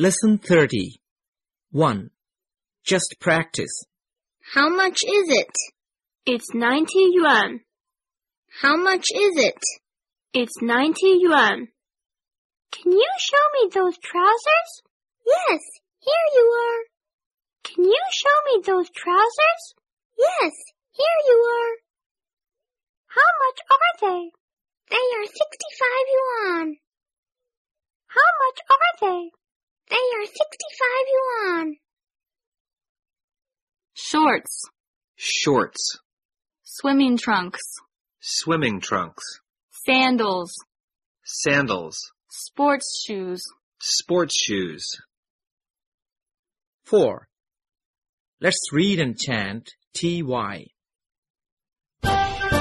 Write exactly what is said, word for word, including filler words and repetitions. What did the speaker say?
Lesson thirty. one. Just practice. How much is it? It's ninety yuan. How much is it? It's ninety yuan. Can you show me those trousers? Yes, here you are. Can you show me those trousers? Yes, here you are. How much are they? They are sixty-five yuan. How much are they? They are sixty-five yuan. Shorts. Shorts. Swimming trunks. Swimming trunks. Sandals. Sandals. Sports shoes. Sports shoes. four. Let's read and chant T Y.